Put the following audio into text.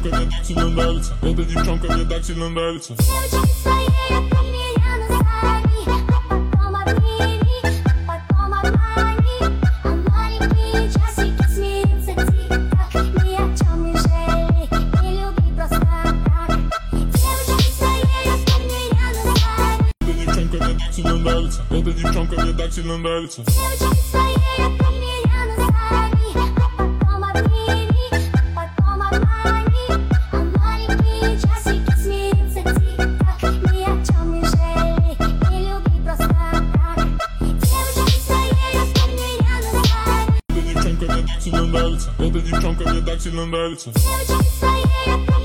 девчонка мне так сильно нравится. Эта девчонка мне так сильно нравится. Девочки своей от меня назови, а потом обними, а потом обмани. А маленькие часики смеются тихо, ни о чем не жалей, не люби просто так. Девочки своей от меня назови. Эта девчонка мне так сильно нравится. Эта девчонка мне так сильно нравится. Девочки своей от меня назови, а потом обними, а потом обмани. А маленькие часики смеются тихо, ни о чем не жалей, не люби просто так. Девочки своей от меня назови. Эта девчонка мне так сильно нравится. Эта девчонка мне так сильно нравится. Девочки своей от